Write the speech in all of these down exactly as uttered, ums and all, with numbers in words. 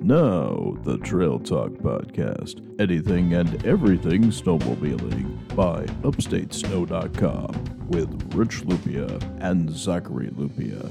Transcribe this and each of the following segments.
Now, the Trail Talk Podcast. Anything and everything snowmobiling by upstate snow dot com with Rich Lupia and Zachary Lupia.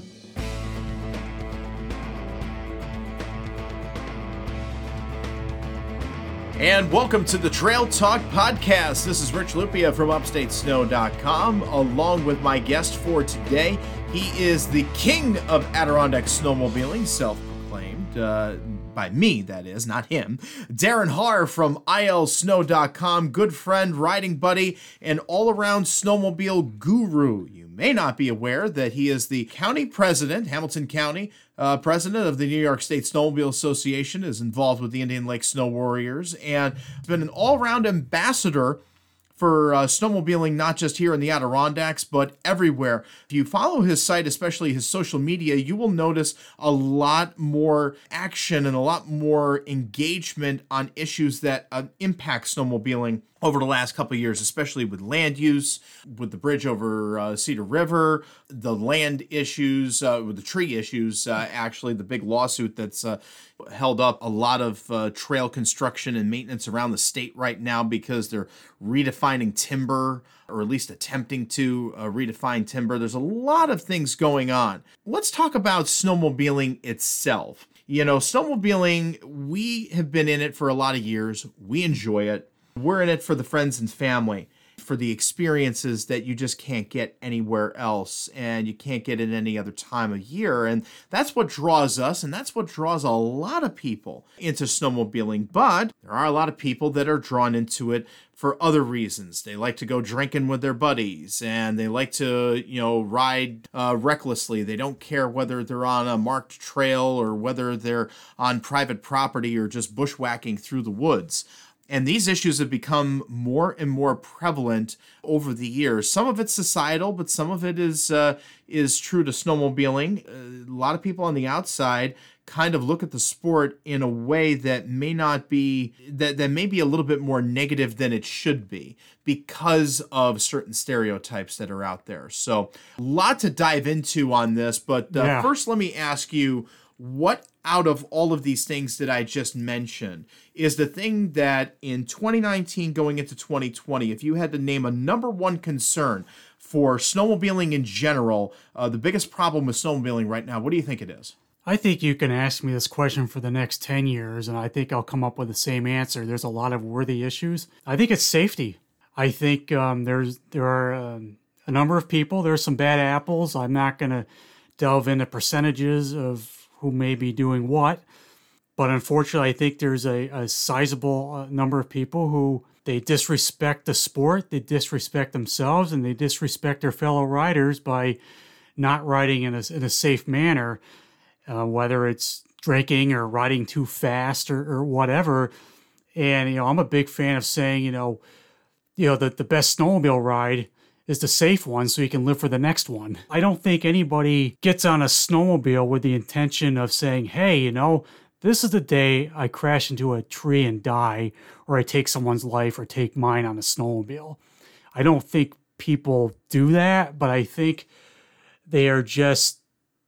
And welcome to the Trail Talk Podcast. This is Rich Lupia from upstate snow dot com, along with my guest for today. He is the king of Adirondack snowmobiling, self-proclaimed, uh, by me, that is, not him. Darren Haar from I L snow dot com, good friend, riding buddy, and all-around snowmobile guru. You may not be aware that he is the county president, Hamilton County, uh, president of the New York State Snowmobile Association, is involved with the Indian Lake Snow Warriors, and has been an all-around ambassador for uh, snowmobiling, not just here in the Adirondacks, but everywhere. If you follow his site, especially his social media, you will notice a lot more action and a lot more engagement on issues that uh, impact snowmobiling over the last couple of years, especially with land use, with the bridge over uh, Cedar River, the land issues, uh, with the tree issues, uh, actually, the big lawsuit that's uh, held up a lot of uh, trail construction and maintenance around the state right now because they're redefining timber, or at least attempting to uh, redefine timber. There's a lot of things going on. Let's talk about snowmobiling itself. You know, snowmobiling, we have been in it for a lot of years. We enjoy it. We're in it for the friends and family, for the experiences that you just can't get anywhere else, and you can't get it any other time of year. And that's what draws us, and that's what draws a lot of people into snowmobiling. But there are a lot of people that are drawn into it for other reasons. They like to go drinking with their buddies, and they like to, you know, ride uh, recklessly. They don't care whether they're on a marked trail or whether they're on private property or just bushwhacking through the woods. And these issues have become more and more prevalent over the years. Some of it's societal, but some of it is uh, is true to snowmobiling. Uh, a lot of people on the outside kind of look at the sport in a way that may not be, that, that may be a little bit more negative than it should be because of certain stereotypes that are out there. So a lot to dive into on this, but uh, yeah. First let me ask you, what out of all of these things that I just mentioned is the thing that in twenty nineteen going into twenty twenty, if you had to name a number one concern for snowmobiling in general, uh, the biggest problem with snowmobiling right now, what do you think it is? I think you can ask me this question for the next ten years, and I think I'll come up with the same answer. There's a lot of worthy issues. I think it's safety. I think um, there's there are um, a number of people. There's some bad apples. I'm not going to delve into percentages of who may be doing what. But unfortunately, I think there's a, a sizable uh, number of people who they disrespect the sport, they disrespect themselves, and they disrespect their fellow riders by not riding in a, in a safe manner, uh, whether it's drinking or riding too fast or, or whatever. And, you know, I'm a big fan of saying, you know, you know, the, the best snowmobile ride is the safe one so you can live for the next one. I don't think anybody gets on a snowmobile with the intention of saying, hey, you know, this is the day I crash into a tree and die, or I take someone's life or take mine on a snowmobile. I don't think people do that, but I think they are just,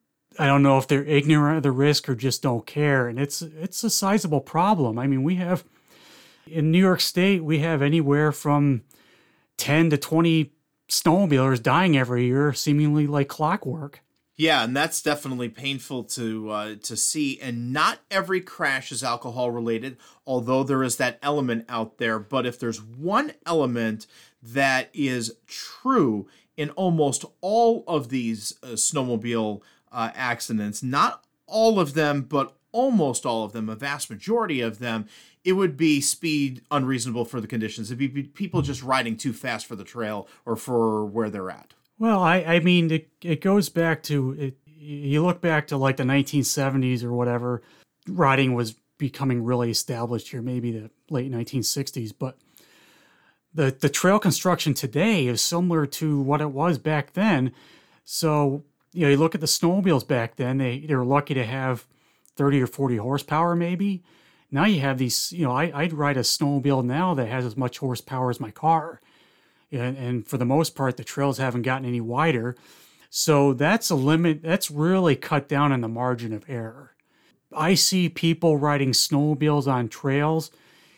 I don't know if they're ignorant of the risk or just don't care. And it's it's a sizable problem. I mean, we have, in New York State, we have anywhere from ten to twenty snowmobilers dying every year, seemingly like clockwork. Yeah, and that's definitely painful to uh, to see. And not every crash is alcohol related, although there is that element out there. But if there's one element that is true in almost all of these uh, snowmobile uh, accidents, not all of them, but almost all of them, a vast majority of them, it would be speed unreasonable for the conditions. It'd be people just riding too fast for the trail or for where they're at. Well, I, I mean, it, it goes back to, it, you look back to like the nineteen seventies or whatever, riding was becoming really established here, maybe the late nineteen sixties, but the, the trail construction today is similar to what it was back then. So, you know, you look at the snowmobiles back then, they, they were lucky to have thirty or forty horsepower maybe. Now you have these, you know, I, I'd ride a snowmobile now that has as much horsepower as my car. And, and for the most part, the trails haven't gotten any wider. So that's a limit. That's really cut down on the margin of error. I see people riding snowmobiles on trails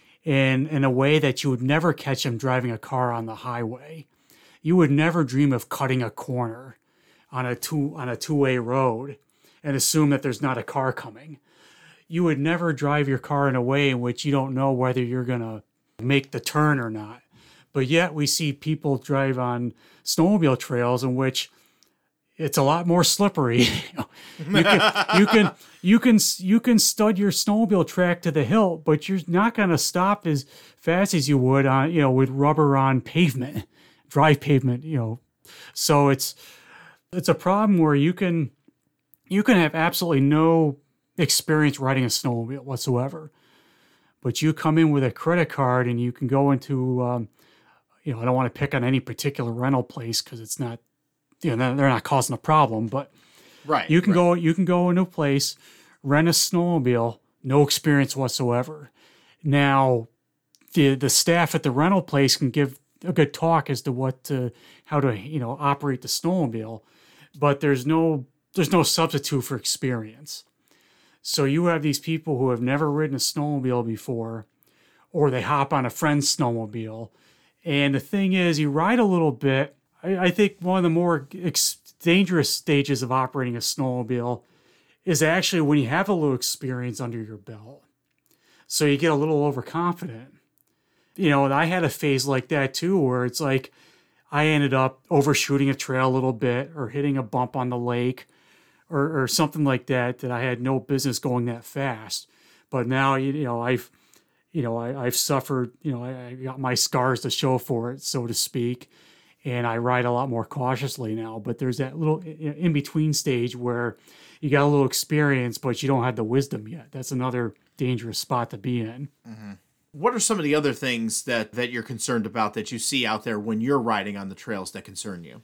in, in a way that you would never catch them driving a car on the highway. You would never dream of cutting a corner on a two on a two-way road and assume that there's not a car coming. You would never drive your car in a way in which you don't know whether you're going to make the turn or not. But yet we see people drive on snowmobile trails in which it's a lot more slippery. you can you can you can you can stud your snowmobile track to the hilt, but you're not going to stop as fast as you would on, you know, with rubber on pavement, dry pavement, you know. So it's it's a problem where you can you can have absolutely no experience riding a snowmobile whatsoever, but you come in with a credit card and you can go into um, you know, I don't want to pick on any particular rental place because it's not, you know, they're not causing a problem, but right, you can right. go, you can go into a place, rent a snowmobile, no experience whatsoever. Now, the the staff at the rental place can give a good talk as to what to, how to, you know, operate the snowmobile, but there's no there's no substitute for experience. So you have these people who have never ridden a snowmobile before, or they hop on a friend's snowmobile, and the thing is, you ride a little bit. I, I think one of the more ex- dangerous stages of operating a snowmobile is actually when you have a little experience under your belt. So you get a little overconfident. You know, and I had a phase like that too, where it's like I ended up overshooting a trail a little bit or hitting a bump on the lake or, or something like that, that I had no business going that fast. But now, you, you know, I've, you know, I, I've suffered, you know, I, I got my scars to show for it, so to speak. And I ride a lot more cautiously now, but there's that little in-between stage where you got a little experience, but you don't have the wisdom yet. That's another dangerous spot to be in. Mm-hmm. What are some of the other things that, that you're concerned about that you see out there when you're riding on the trails that concern you?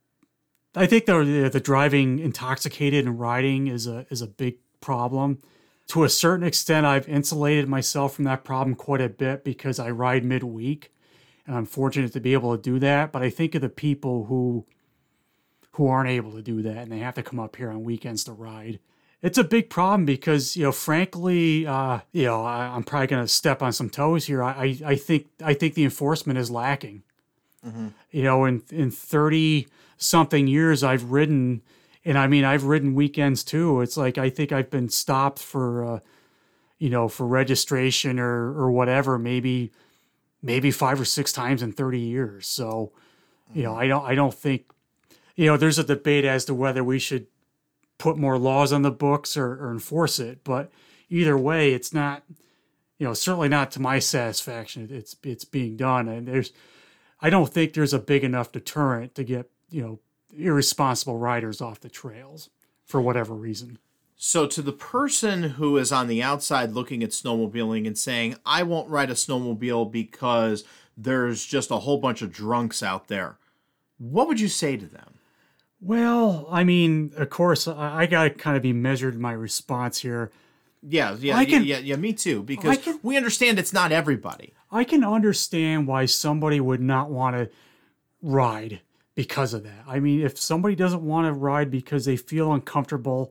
I think the, the driving intoxicated and riding is a is a big problem. To a certain extent, I've insulated myself from that problem quite a bit because I ride midweek. And I'm fortunate to be able to do that. But I think of the people who who aren't able to do that and they have to come up here on weekends to ride. It's a big problem because, you know, frankly, uh, you know, I, I'm probably going to step on some toes here. I, I, I think I think the enforcement is lacking. Mm-hmm. You know, in in thirty something years I've ridden, and I mean I've ridden weekends too. It's like I think I've been stopped for, uh, you know, for registration or or whatever, maybe. maybe five or six times in thirty years. So, you know, I don't, I don't think, you know, there's a debate as to whether we should put more laws on the books or, or enforce it. But either way, it's not, you know, certainly not to my satisfaction. It's, it's being done. And there's, I don't think there's a big enough deterrent to get, you know, irresponsible riders off the trails for whatever reason. So to the person who is on the outside looking at snowmobiling and saying, I won't ride a snowmobile because there's just a whole bunch of drunks out there, what would you say to them? Well, I mean, of course, I, I got to kind of be measured in my response here. Yeah, yeah, I can, yeah, yeah, me too, because can, we understand it's not everybody. I can understand why somebody would not want to ride because of that. I mean, if somebody doesn't want to ride because they feel uncomfortable,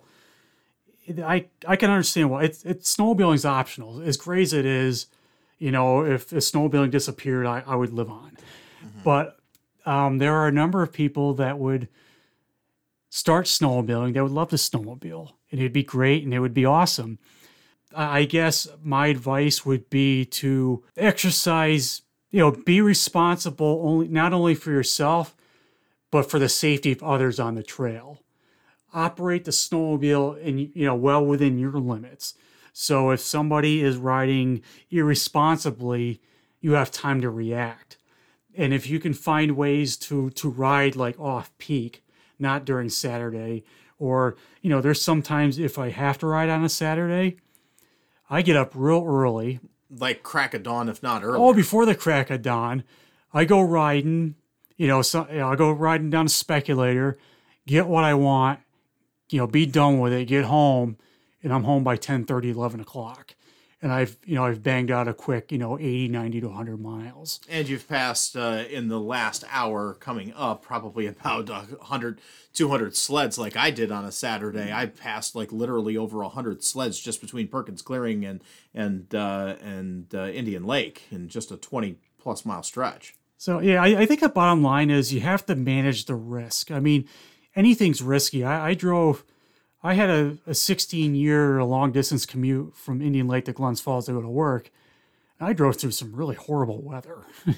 I I can understand why. It's it's snowmobiling is optional. As great as it is, you know, if, if snowmobiling disappeared, I, I would live on. Mm-hmm. But um, there are a number of people that would start snowmobiling. They would love to snowmobile, and it'd be great, and it would be awesome. I guess my advice would be to exercise, you know, be responsible only not only for yourself, but for the safety of others on the trail. Operate the snowmobile in, you know, well within your limits. So if somebody is riding irresponsibly, you have time to react. And if you can find ways to to ride like off peak, not during Saturday, or, you know, there's sometimes if I have to ride on a Saturday, I get up real early. Like crack of dawn, if not early. Oh, before the crack of dawn, I go riding, you know, so, you know, I go riding down a speculator, get what I want, you know, be done with it, get home, and I'm home by ten thirty, eleven o'clock. and I've, you know, I've banged out a quick, you know, eighty, ninety to one hundred miles. And you've passed uh, in the last hour coming up probably about one hundred, two hundred sleds like I did on a Saturday. I passed like literally over one hundred sleds just between Perkins Clearing and and uh, and uh, Indian Lake in just a twenty plus mile stretch. So, yeah, I, I think the bottom line is you have to manage the risk. I mean, anything's risky. I, I drove, I had a, a sixteen year long distance commute from Indian Lake to Glens Falls to go to work. And I drove through some really horrible weather,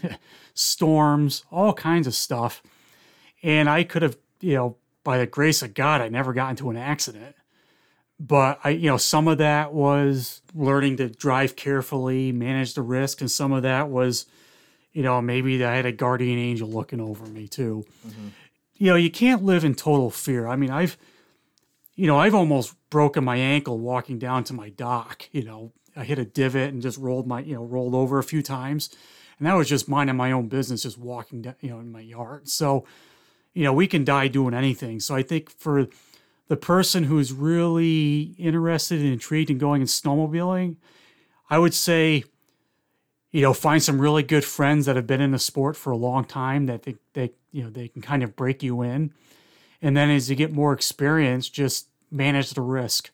storms, all kinds of stuff. And I could have, you know, by the grace of God, I never got into an accident. But I, you know, some of that was learning to drive carefully, manage the risk. And some of that was, you know, maybe I had a guardian angel looking over me too. Mm-hmm. You know, you can't live in total fear. I mean, I've, you know, I've almost broken my ankle walking down to my dock. You know, I hit a divot and just rolled my, you know, rolled over a few times. And that was just minding my own business, just walking down, you know, in my yard. So, you know, we can die doing anything. So I think for the person who's really interested and intrigued in going in snowmobiling, I would say, you know, find some really good friends that have been in the sport for a long time that they, they, you know, they can kind of break you in. And then as you get more experience, just manage the risk.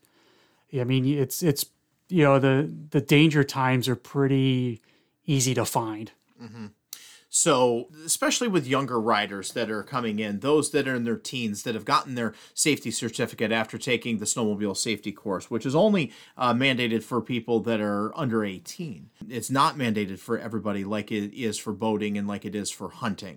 I mean, it's, it's, you know, the, the danger times are pretty easy to find. Mm-hmm. So, especially with younger riders that are coming in, those that are in their teens that have gotten their safety certificate after taking the snowmobile safety course, which is only uh, mandated for people that are under eighteen. It's not mandated for everybody like it is for boating and like it is for hunting.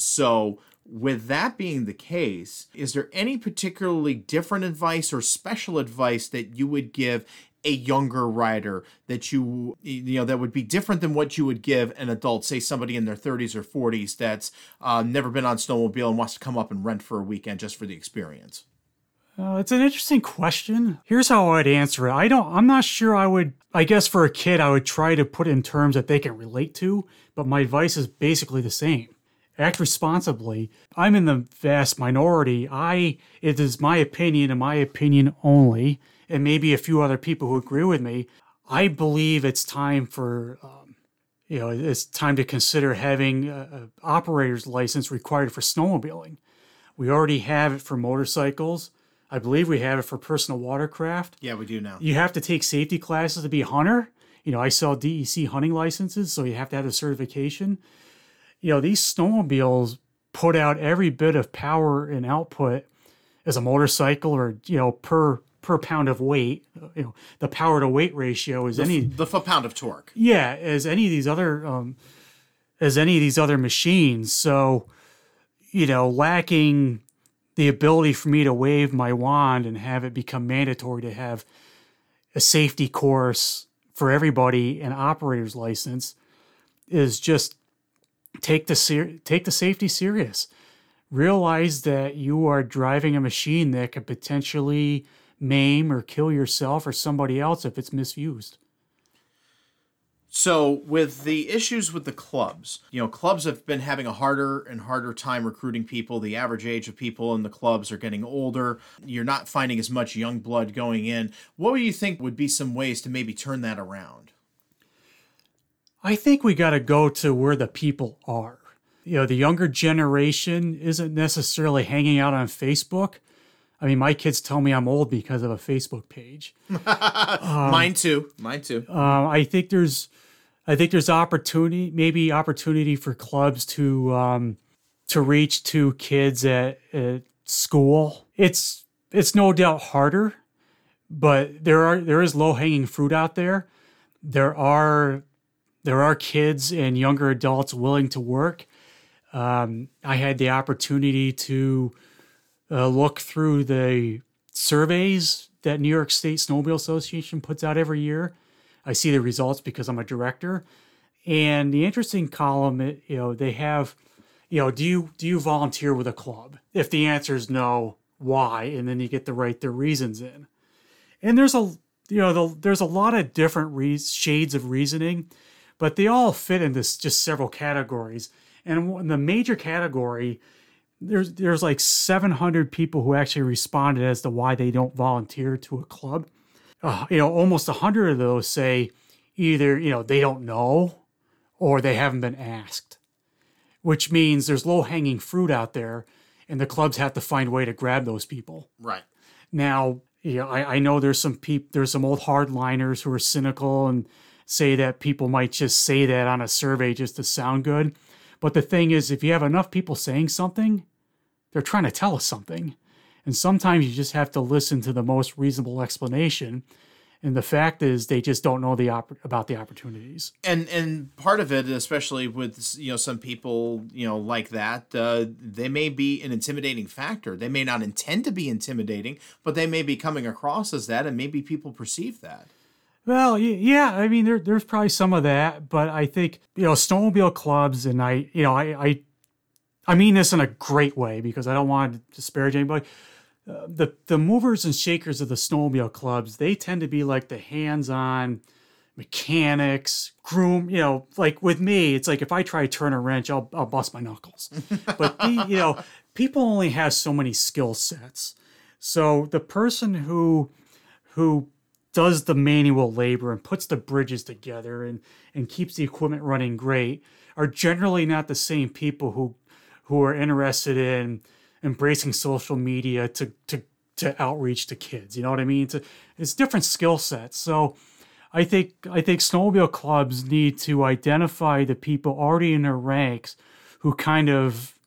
So, with that being the case, is there any particularly different advice or special advice that you would give a younger rider that you, you know, that would be different than what you would give an adult, say somebody in their thirties or forties that's uh, never been on snowmobile and wants to come up and rent for a weekend just for the experience? Uh, it's an interesting question. Here's how I'd answer it. I don't, I'm not sure I would, I guess for a kid, I would try to put it in terms that they can relate to, but my advice is basically the same. Act responsibly. I'm in the vast minority. I, it is my opinion and my opinion only, and maybe a few other people who agree with me. I believe it's time for, um, you know, it's time to consider having an operator's license required for snowmobiling. We already have it for motorcycles. I believe we have it for personal watercraft. Yeah, we do now. You have to take safety classes to be a hunter. You know, I sell D E C hunting licenses, so you have to have a certification. You know, these snowmobiles put out every bit of power and output as a motorcycle, or, you know, per per pound of weight. You know, the power to weight ratio is the, any the foot pound of torque. Yeah, as any of these other um, as any of these other machines. So, you know, lacking the ability for me to wave my wand and have it become mandatory to have a safety course for everybody, an operator's license, is just take the ser- take the safety serious. Realize that you are driving a machine that could potentially maim or kill yourself or somebody else if it's misused. So with the issues with the clubs, you know, clubs have been having a harder and harder time recruiting people. The average age of people in the clubs are getting older. You're not finding as much young blood going in. What do you think would be some ways to maybe turn that around? I think we got to go to where the people are. You know, the younger generation isn't necessarily hanging out on Facebook. I mean, my kids tell me I'm old because of a Facebook page. um, Mine too. Mine too. Uh, I think there's, I think there's opportunity, maybe opportunity for clubs to um, to reach to kids at, at school. It's it's no doubt harder, but there are there is low hanging fruit out there. There are there are kids and younger adults willing to work. Um, I had the opportunity to uh, look through the surveys that New York State Snowmobile Association puts out every year. I see the results because I'm a director. And the interesting column, you know, they have, you know, do you do you volunteer with a club? If the answer is no, why? And then you get to write their reasons in. And there's a, you know, the, there's a lot of different re- shades of reasoning, but they all fit into just several categories. And in the major category, there's there's like seven hundred people who actually responded as to why they don't volunteer to a club. Uh, you know, almost one hundred of those say, either, you know, they don't know or they haven't been asked, which means there's low-hanging fruit out there, and the clubs have to find a way to grab those people. Right. Now, you know, I, I know there's some peop, there's some old hardliners who are cynical and say that people might just say that on a survey just to sound good. But the thing is, if you have enough people saying something, they're trying to tell us something. And sometimes you just have to listen to the most reasonable explanation. And the fact is, they just don't know the op- about the opportunities. And and part of it, especially with, you know, some people, you know, like that, uh, they may be an intimidating factor. They may not intend to be intimidating, but they may be coming across as that, and maybe people perceive that. Well, yeah, I mean, there, there's probably some of that, but I think, you know, snowmobile clubs, and I, you know, I, I, I mean this in a great way because I don't want to disparage anybody. Uh, the the movers and shakers of the snowmobile clubs, they tend to be like the hands-on mechanics, groom, you know, like with me, it's like if I try to turn a wrench, I'll I'll bust my knuckles. But, the, you know, people only have so many skill sets. So the person who who does the manual labor and puts the bridges together and, and keeps the equipment running great are generally not the same people who who are interested in embracing social media to to to outreach to kids. You know what I mean? It's, a, it's different skill sets. So I think I think snowmobile clubs need to identify the people already in their ranks who kind of,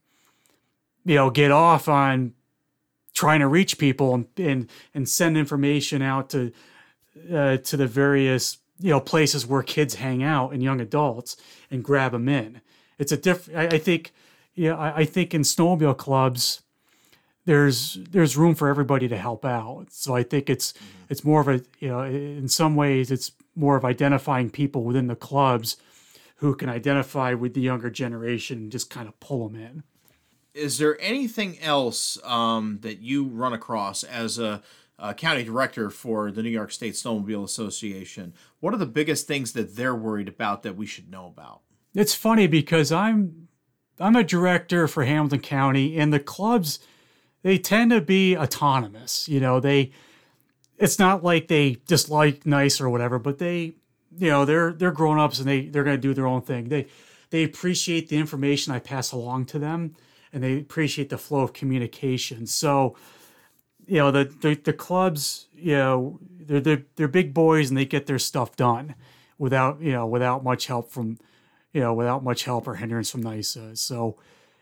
you know, get off on trying to reach people and and, and send information out to uh, to the various, you know, places where kids hang out and young adults and grab them in. It's a different. I, I think. Yeah, I, I think in snowmobile clubs, there's there's room for everybody to help out. So I think it's mm-hmm. it's more of a, you know, in some ways it's more of identifying people within the clubs who can identify with the younger generation and just kind of pull them in. Is there anything else um, that you run across as a, a county director for the New York State Snowmobile Association? What are the biggest things that they're worried about that we should know about? It's funny because I'm I'm a director for Hamilton County, and the clubs, they tend to be autonomous. You know, they, it's not like they dislike NICE or whatever, but they, you know, they're they're grown-ups and they, they're going to do their own thing. They they appreciate the information I pass along to them, and they appreciate the flow of communication. So, you know, the the, the clubs, you know, they're, they're they're big boys and they get their stuff done without, you know, without much help from, you know, without much help or hindrance from NICE. So,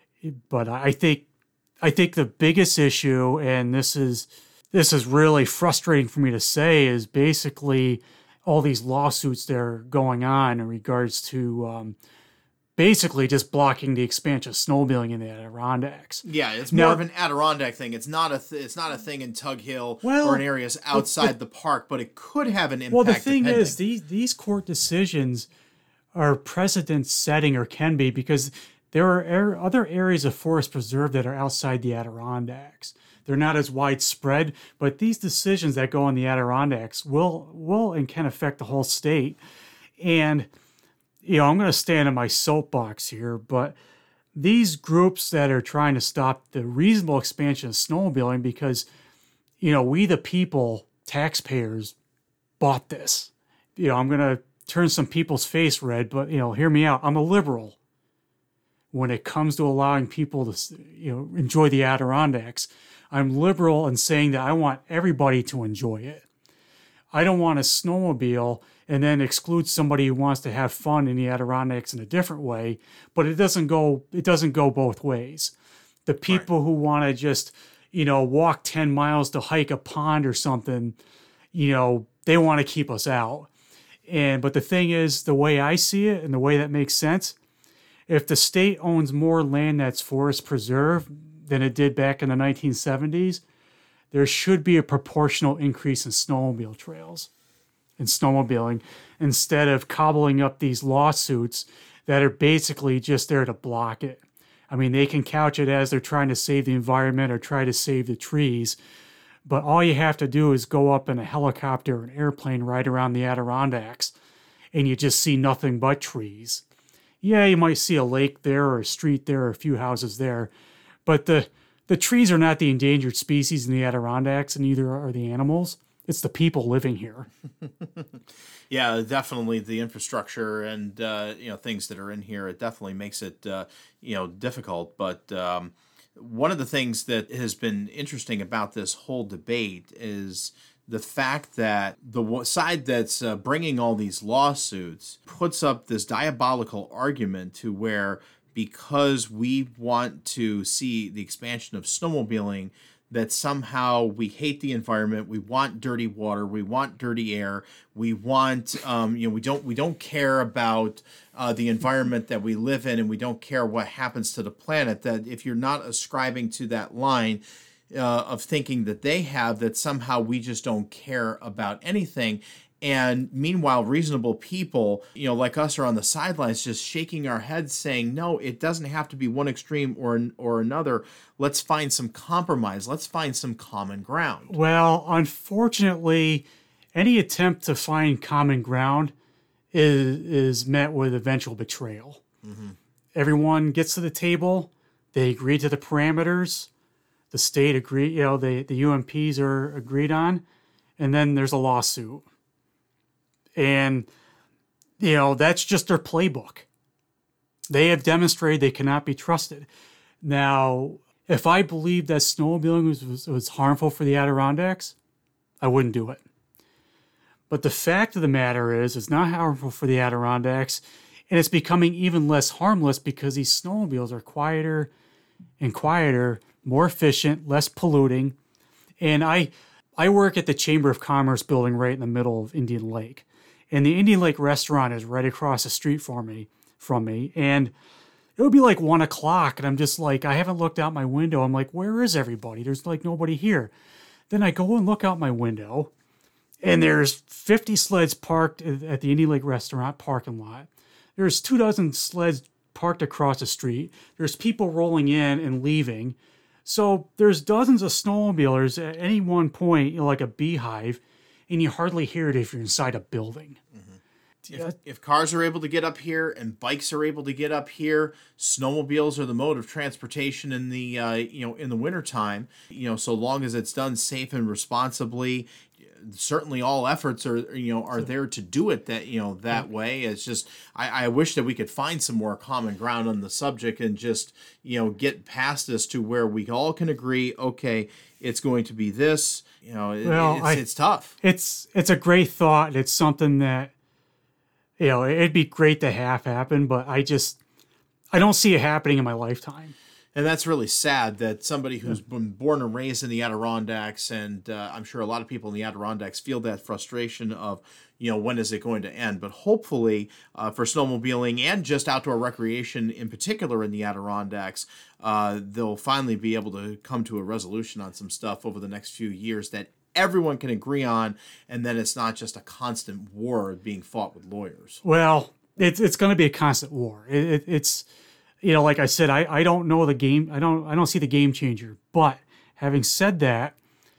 but I think, I think the biggest issue, and this is, this is really frustrating for me to say, is basically all these lawsuits that are going on in regards to um, basically just blocking the expansion of snowmobiling in the Adirondacks. Yeah, it's more now, of an Adirondack thing. It's not a th- it's not a thing in Tug Hill well, or in areas outside but, the park, but it could have an impact. Well, the thing depending. is, these these court decisions are precedent setting, or can be, because there are er- other areas of forest preserve that are outside the Adirondacks. They're not as widespread, but these decisions that go in the Adirondacks will will and can affect the whole state. And, you know, I'm going to stand on my soapbox here, but these groups that are trying to stop the reasonable expansion of snowmobiling, because, you know, we the people, taxpayers, bought this. You know, I'm going to turn some people's face red, but, you know, hear me out. I'm a liberal when it comes to allowing people to, you know, enjoy the Adirondacks. I'm liberal in saying that I want everybody to enjoy it. I don't want to snowmobile and then exclude somebody who wants to have fun in the Adirondacks in a different way, but it doesn't go, it doesn't go both ways. The people right. who want to just, you know, walk ten miles to hike a pond or something, you know, they want to keep us out. And, but the thing is, the way I see it and the way that makes sense, if the state owns more land that's forest preserve than it did back in the nineteen seventies, there should be a proportional increase in snowmobile trails and snowmobiling, instead of cobbling up these lawsuits that are basically just there to block it. I mean, they can couch it as they're trying to save the environment or try to save the trees, but all you have to do is go up in a helicopter or an airplane right around the Adirondacks, and you just see nothing but trees. Yeah, you might see a lake there or a street there or a few houses there, but the, the trees are not the endangered species in the Adirondacks, and neither are the animals. It's the people living here. Yeah, definitely the infrastructure and, uh, you know, things that are in here, it definitely makes it, uh, you know, difficult. But um, one of the things that has been interesting about this whole debate is the fact that the side that's uh, bringing all these lawsuits puts up this diabolical argument to where because we want to see the expansion of snowmobiling, that somehow we hate the environment, we want dirty water, we want dirty air, we want, um, you know, we don't we don't care about uh, the environment that we live in, and we don't care what happens to the planet. That if you're not ascribing to that line uh, of thinking that they have, that somehow we just don't care about anything. And meanwhile, reasonable people, you know, like us, are on the sidelines just shaking our heads saying, no, it doesn't have to be one extreme or or another. Let's find some compromise. Let's find some common ground. Well, unfortunately, any attempt to find common ground is, is met with eventual betrayal. Mm-hmm. Everyone gets to the table. They agree to the parameters. The state agree, you know, the, the U M Ps are agreed on. And then there's a lawsuit. And, you know, that's just their playbook. They have demonstrated they cannot be trusted. Now, if I believed that snowmobiling was, was, was harmful for the Adirondacks, I wouldn't do it. But the fact of the matter is, it's not harmful for the Adirondacks, and it's becoming even less harmless because these snowmobiles are quieter and quieter, more efficient, less polluting. And I, I work at the Chamber of Commerce building right in the middle of Indian Lake. And the Indian Lake restaurant is right across the street from me, from me. And it would be like one o'clock. And I'm just like, I haven't looked out my window. I'm like, where is everybody? There's like nobody here. Then I go and look out my window, and there's fifty sleds parked at the Indian Lake restaurant parking lot. There's two dozen sleds parked across the street. There's people rolling in and leaving. So there's dozens of snowmobilers at any one point, you know, like a beehive. And you hardly hear it if you're inside a building. Mm-hmm. If, if cars are able to get up here and bikes are able to get up here, snowmobiles are the mode of transportation in the uh, you know in the wintertime. You know, so long as it's done safe and responsibly, certainly all efforts are you know are there to do it that you know that way. It's just I, I wish that we could find some more common ground on the subject and just you know get past this to where we all can agree. Okay, it's going to be this. You know, it, well, it's, I, it's tough. It's it's a great thought. It's something that, you know, it'd be great to have happen, but I just, I don't see it happening in my lifetime. And that's really sad that somebody who's been born and raised in the Adirondacks, and uh, I'm sure a lot of people in the Adirondacks feel that frustration of, you know, when is it going to end? But hopefully uh, for snowmobiling and just outdoor recreation in particular in the Adirondacks, uh, they'll finally be able to come to a resolution on some stuff over the next few years that everyone can agree on, and then it's not just a constant war being fought with lawyers. Well, it's it's going to be a constant war. It, it, it's, you know, like I said, I, I don't know the game. I don't I don't see the game changer. But having said that,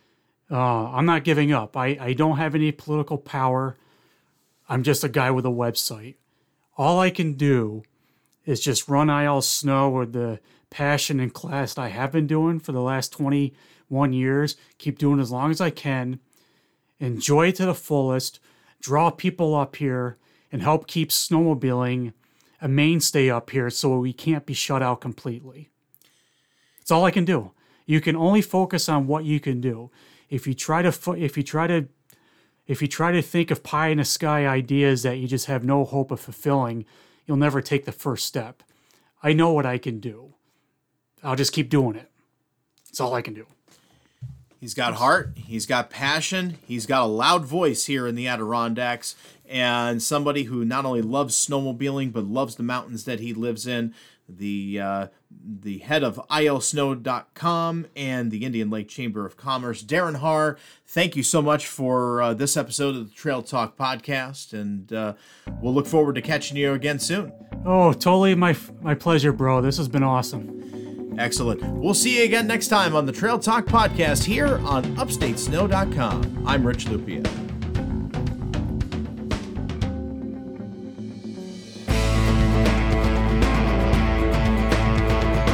uh, I'm not giving up. I, I don't have any political power. I'm just a guy with a website. All I can do is just run I L Snow with the passion and class that I have been doing for the last twenty-one years. Keep doing as long as I can. Enjoy it to the fullest. Draw people up here and help keep snowmobiling a mainstay up here so we can't be shut out completely. That's all I can do. You can only focus on what you can do. If you try to fo- if you try to if you try to think of pie in the sky ideas that you just have no hope of fulfilling, you'll never take the first step. I know what I can do. I'll just keep doing it. That's all I can do. He's got heart. He's got passion. He's got a loud voice here in the Adirondacks, and somebody who not only loves snowmobiling but loves the mountains that he lives in. The uh, the head of I L snow dot com and the Indian Lake Chamber of Commerce, Darren Haar. Thank you so much for uh, this episode of the Trail Talk podcast, and uh, we'll look forward to catching you again soon. Oh, totally my my pleasure, bro. This has been awesome. Excellent. We'll see you again next time on the Trail Talk podcast here on upstate snow dot com. I'm Rich Lupia.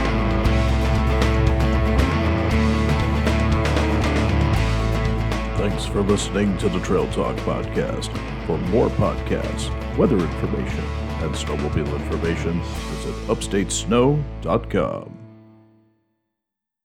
Thank Thanks for listening to the Trail Talk Podcast. For more podcasts, weather information, and snowmobile information, visit upstate snow dot com.